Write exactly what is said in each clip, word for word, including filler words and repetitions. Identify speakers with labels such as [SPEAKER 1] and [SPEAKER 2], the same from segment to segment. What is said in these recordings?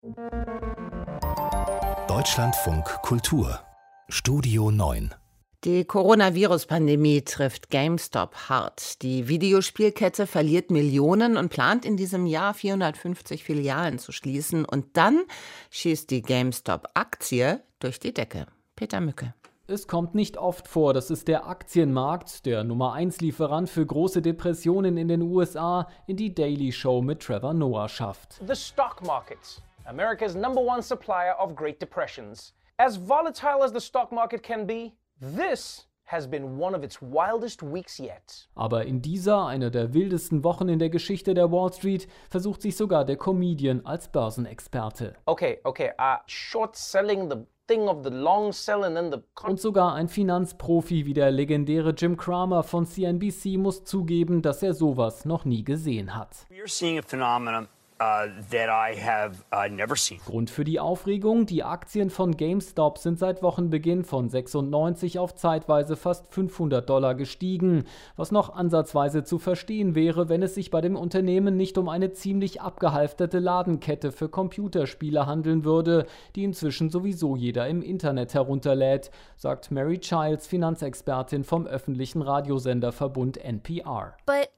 [SPEAKER 1] Deutschlandfunk Kultur Studio neun.
[SPEAKER 2] Die Coronavirus-Pandemie trifft GameStop hart. Die Videospielkette verliert Millionen und plant in diesem Jahr vierhundertfünfzig Filialen zu schließen. Und dann schießt die GameStop-Aktie durch die Decke. Peter Mücke.
[SPEAKER 3] Es kommt nicht oft vor, dass es der Aktienmarkt, der Nummer eins Lieferant für große Depressionen in den U S A, in die Daily Show mit Trevor Noah schafft.
[SPEAKER 4] The stock market, America's number one supplier of Great Depressions. As volatile as the stock market can be, this has been one of its wildest weeks yet.
[SPEAKER 3] Aber in dieser, einer der wildesten Wochen in der Geschichte der Wall Street, versucht sich sogar der Comedian als Börsenexperte.
[SPEAKER 4] Okay, okay, uh, short selling the thing of the long sell and then the...
[SPEAKER 3] Und sogar ein Finanzprofi wie der legendäre Jim Cramer von C N B C muss zugeben, dass er sowas noch nie gesehen hat.
[SPEAKER 5] We're seeing a phenomenon Uh, that I have uh, never seen.
[SPEAKER 3] Grund für die Aufregung: Die Aktien von GameStop sind seit Wochenbeginn von sechsundneunzig auf zeitweise fast fünfhundert Dollar gestiegen, was noch ansatzweise zu verstehen wäre, wenn es sich bei dem Unternehmen nicht um eine ziemlich abgehalfterte Ladenkette für Computerspiele handeln würde, die inzwischen sowieso jeder im Internet herunterlädt, sagt Mary Childs, Finanzexpertin vom öffentlichen Radiosenderverbund N P R.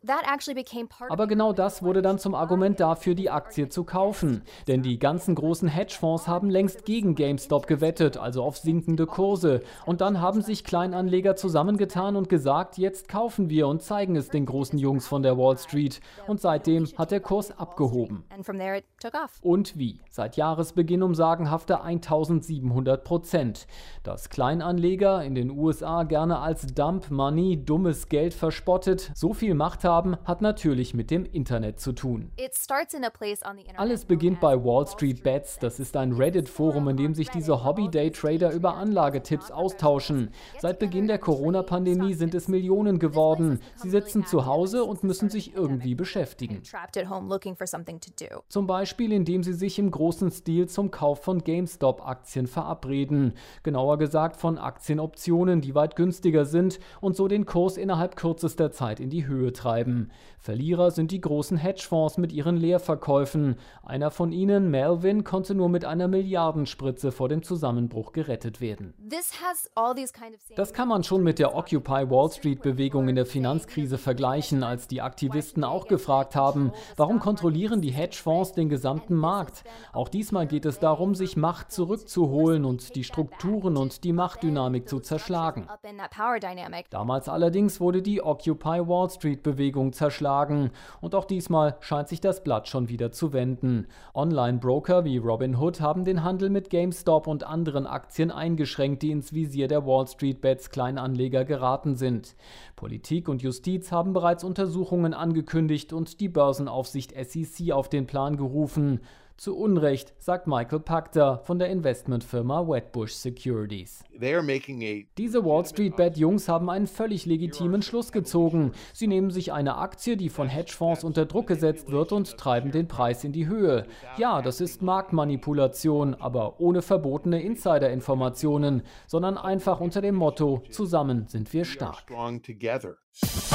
[SPEAKER 3] Aber genau das wurde dann zum Argument dafür, die Aktie zu kaufen. Denn die ganzen großen Hedgefonds haben längst gegen GameStop gewettet, also auf sinkende Kurse. Und dann haben sich Kleinanleger zusammengetan und gesagt, jetzt kaufen wir und zeigen es den großen Jungs von der Wall Street. Und seitdem hat der Kurs abgehoben. Und wie? Seit Jahresbeginn um sagenhafte eintausendsiebenhundert Prozent. Dass Kleinanleger in den U S A gerne als Dump Money, dummes Geld verspottet, so viel Macht haben, hat natürlich mit dem Internet zu tun. Alles beginnt bei Wall Street Bets. Das ist ein Reddit-Forum, in dem sich diese Hobby-Day-Trader über Anlagetipps austauschen. Seit Beginn der Corona-Pandemie sind es Millionen geworden. Sie sitzen zu Hause und müssen sich irgendwie beschäftigen. Zum Beispiel, indem sie sich im großen Stil zum Kauf von GameStop-Aktien verabreden. Genauer gesagt von Aktienoptionen, die weit günstiger sind und so den Kurs innerhalb kürzester Zeit in die Höhe treiben. Verlierer sind die großen Hedgefonds mit ihren Leerverkäufen. Einer von ihnen, Melvin, konnte nur mit einer Milliardenspritze vor dem Zusammenbruch gerettet werden. Das kann man schon mit der Occupy Wall Street-Bewegung in der Finanzkrise vergleichen, als die Aktivisten auch gefragt haben, warum kontrollieren die Hedgefonds den gesamten Markt? Auch diesmal geht es darum, sich Macht zurückzuholen und die Strukturen und die Machtdynamik zu zerschlagen. Damals allerdings wurde die Occupy Wall Street-Bewegung zerschlagen. Und auch diesmal scheint sich das Blatt schon wieder zu wenden. Online-Broker wie Robinhood haben den Handel mit GameStop und anderen Aktien eingeschränkt, die ins Visier der Wall Street Bets Kleinanleger geraten sind. Politik und Justiz haben bereits Untersuchungen angekündigt und die Börsenaufsicht S E C auf den Plan gerufen. Zu Unrecht, sagt Michael Pachter von der Investmentfirma Wedbush Securities. Diese Wall Street Bet-Jungs haben einen völlig legitimen Schluss gezogen. Sie nehmen sich eine Aktie, die von Hedgefonds unter Druck gesetzt wird, und treiben den Preis in die Höhe. Ja, das ist Marktmanipulation, aber ohne verbotene Insider-Informationen, sondern einfach unter dem Motto: Zusammen sind wir stark.